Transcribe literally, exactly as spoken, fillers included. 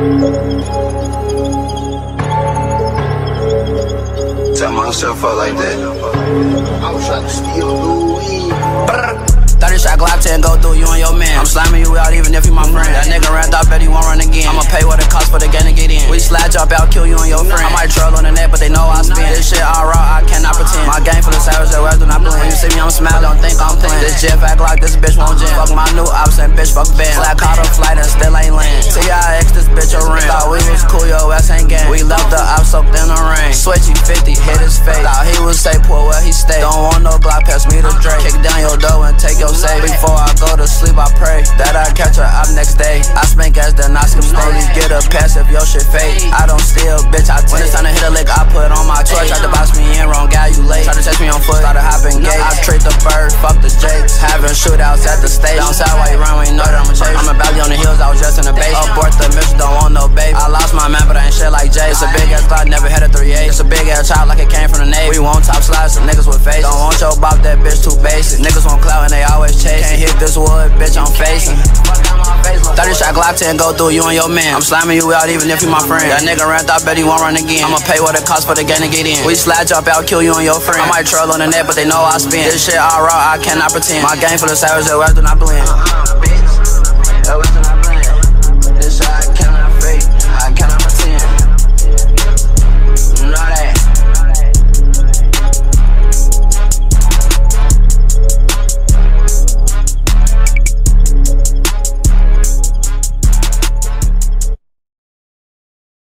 Tell myself up like that. I was trying to steal Louis. thirty shot Glock ten go through you and your man. I'm slamming you out even if you my friend. That nigga ran out, bet he won't run again. I'ma pay what it costs for the game to get in. We slide drop out, kill you and your friend. I might troll on the net, but they know I spin. This shit all raw, I cannot pretend. My game full of savage, that words do not blend. When you see me, I'm smiling, don't think I'm playing. This jet fat Glock, this bitch won't jam. Fuck my new ops and bitch, fuck band. Flat caught a flight and still ain't land. T I X, this bitch a ring. Thought we was cool, yo ass ain't gang. We left the ops soaked in the rain. Switchy fifty, hit his face. Thought he would say poor where he stay. Don't want no Glock, pass me the Drake. Kick down your door and take your safe. Before I go to sleep, I pray that I catch her up next day. I spank as then I skip slowly. Get a pass if your shit fade. I don't steal, bitch, I take. When it's time to hit a lick, I put on my toy. Tried to box me in, wrong guy, you late. Tried to text me on foot, started hopping gates. I treat the bird, fuck the jakes. Having shootouts at the stage. Down south while you run when you know that I'ma chase. I'm a valley on the hills, I was just in the base. Abort the mission, don't want no baby. I lost my man, but I ain't shit like Jay. It's a big ass Glock, never had a three eight. It's a big ass child like it came from the Navy. We want top slides, some niggas with face. Don't want your bop, that bitch too basic. Niggas want clout and they always chase. Can't hit this wood, bitch, I'm facing. thirty shot Glock ten go through you and your man. I'm slamming you out even if you my friend. That nigga ran out, bet he won't run again. I'ma pay what it costs for the game to get in. We slide drop out, kill you and your friend. I might troll on the net, but they know I spin. This shit all raw, I cannot pretend. My game full of savage, that words do not blend.